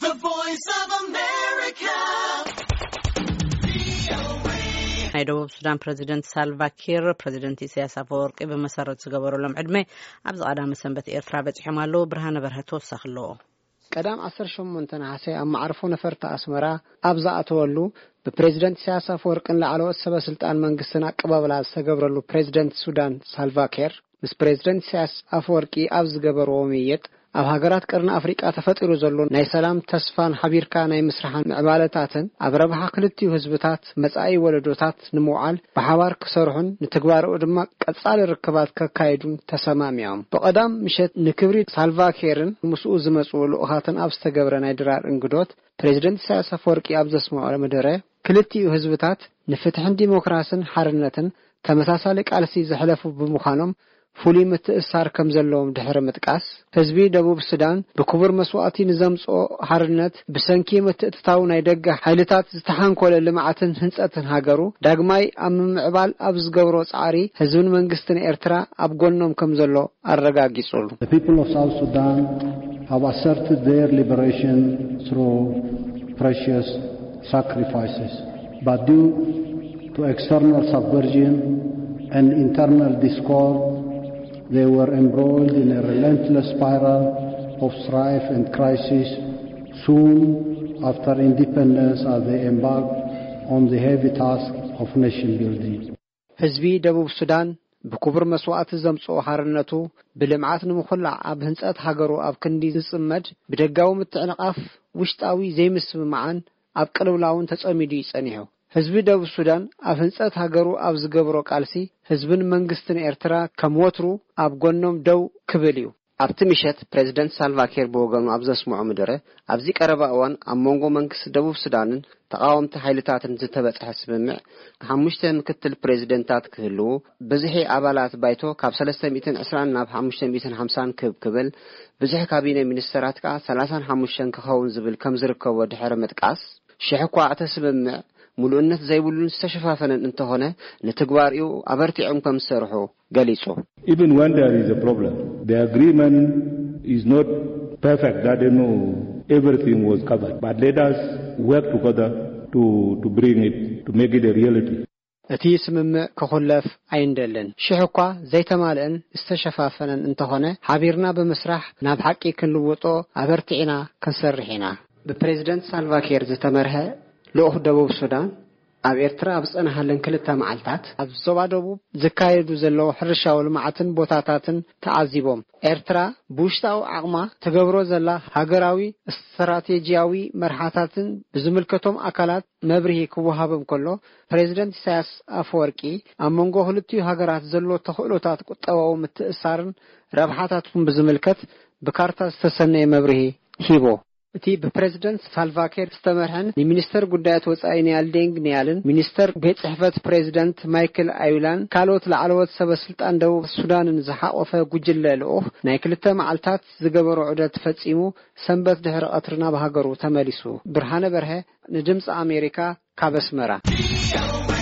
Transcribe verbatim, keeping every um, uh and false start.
The Voice of America. ደቡብ ሱዳን ፕሬዚደንት ሳልቫኪር ፕሬዚደንት ኢሳያስ አፈወርቂ በመሰረት ዝገበሩሎም ዕድሜ ኣብ ዝቀዳመ ሰንበት ኤርትራ በጽሕም ኣሎ ብርሃነ በርሀት ወሰኽሎ ቀዳም ዓሰርተ ሸሞንተ ነሐሴ ኣብ ማዕርፎ ነፈርቲ ኣስመራ ኣብ ዝኣተወሉ በፕሬዚደንት ኢሳያስ አፈወርቂን ላዕለዎት ሰበስልጣን መንግስትን አቀባበላ ዝተገብረሉ ፕሬዚደንት ሱዳን ሳልቫኪር ምስ ፕሬዚደንት ኢሳያስ አፈወርቂ ኣብ ዝገበርዎ ውይይት ኣብ ሃገራት ቀርኒ አፍሪቃ ተፈጢሩ ዘሎ ናይ ሰላም ተስፋን ሓቢርካ ናይ ምስራሕን ምዕባለታትን ኣብ ረብሓ ክልቲኡ ህዝብታት መጻኢ ወለዶታት ንምውዓል ብሓባር ክሰርሑን ንትግባሩ ድማ ቀጻሊ ርክባት ከካይዱን ተሰማሚዮም በቀዳም ምሸት ንክብሪ ሳልቫኪርን ምስኡ ዝመጹ ልኡኻትን ኣብ ዝተገብረ ናይ ድራር እንግዶት ፕሬዚደንት ኢሳያስ አፈወርቂ ኣብ ዘስምዖ መደረ ክልቲኡ ህዝብታት ንፍትሕን ዲሞክራሲን ሓርነትን ተመሳሳሊ ቃልሲ ዝሕለፉ ብምዃኖም فولي متأثر كم زلهم دحر متقاس حزبي دبوب السودان بكبر مسواتي نظام حرنت بسنكي متأتتاو نايدق حيلتات زتحانكول اللمعاتن هنسأتن هاجرو داقماي أم معبال أبز قوروس عاري حزبن منقستن إرترا أبقونهم كم زلو الرقاقي صولو. The people of South Sudan have asserted their liberation through precious sacrifices, but due to external subversion and internal discord they were embroiled in a relentless spiral of strife and crisis. Soon after independence, as they embarked on the heavy task of nation building. حزبي دبوب السودان بكبر مسوات زمصو حرنتو بلمعات نمخلع اب هنصات هاجرو اب كندي ዝጽመድ بدغاو متعنقاف ውሽጣዊ ዘይምስማዓን اب ቀለውላውን ተጸሚዱ ይጸኒሑ ህዝቢ ደቡብ ሱዳን ኣብ ህንጸት ሃገሩ ኣብ ዝገብሮ ቃልሲ ህዝብን መንግስትን ኤርትራ ከመወትሩ ኣብ ጎኖም ደው ክብልዩ ኣብቲ ምሸት ፕሬዚደንት ሳልቫኪር በወገኑ ኣብ ዘስምዖ መደረ ኣብዚ ቀረባ እዋን ኣብ መንጎ መንግስት ደቡብ ሱዳንን ተቃወምቲ ኃይልታትን ዝተበጽሐ ስምምዕ ሓሙሽተ ምክትል ፕሬዚደንታት ክህልው ብዙሕ ኣባላት ባይቶ ካብ ሰለስተ ሚእቲ ዕስራን ናብ ሓሙሽተ ሚእቲ ሓምሳን ክብል ብዙሕ ካቢነ ሚኒስተራት ከ ሰላሳ ወሓሙሽተ ክኸውን ዝብል ከም ዝርከቦ ድሕረ መጥቃስ ሽሕኳ ተስምምዕ ሙሉእነት ዘይብሉን ዝተሸፋፈነን እንተሆነ ለተግባሪው አበርቲዑም ከም ሰርሑ ገሊጹ even when there is a problem the agreement is not perfect that they know everything was covered but let us work together to to bring it to make it a reality እቲ ስምምዕ ከኹለፍ አይንደለን ሽሕኳ ዘይተማልአን ዝተሸፋፈነን እንተሆነ ሓቢርና በመስራህ ናብ ሓቂ ክንልውጦ አበርቲዕና ከሰርሒና በፕሬዚደንት ሳልቫኪር ዝተመርሐ لوح دبوب السودان ኣብ ኤርትራ ኣብ ጸናሃለን ክልተ መዓልታት ኣብ ዞባ ደቡብ ዝካየዱ ዘለው ሕርሻው ልማዓትን ቦታታትን ተዓዚቦም ኤርትራ ቡሽታው አቅማ ተገብሮ ዘላ ሃገራዊ ስትራቴጂያዊ መርሓታትን ብዝምልከቶም አካላት መብርሂ ክወሃብም ከሎ ፕሬዚደንት ኢሳያስ አፈወርቂ ኣብ መንጎ ሁለቱ ሃገራት ዘሎ ተኽእሎታት ቁጠባው ምትእሳርን ረብሓታቱን ብዝምልከት በካርታ ዝተሰነየ መብርሂ ሂቦ እቲ በፕሬዚደንት ሳልቫኪር ዝተመርሐን ሚኒስተር ጉዳያት ወጻኢ ኒያልዴንግ ኒያልን ሚኒስተር ቤት ጽሕፈት ፕሬዚደንት ማይክል አዩላን ካልኦት ላዕለዎት ሰበስልጣን ደቡብ ሱዳንን ዝሓቆፈ ጉጅለ ልኡኽ ናይ ክልተ መዓልታት ዝገበሩ ዑደት ፈጺሙ ሰንበት ድሕሪ ቀትርና በሃገሩ ተመሊሱ ብርሃነ በርሀ ንድምፂ አሜሪካ ካብ አስመራ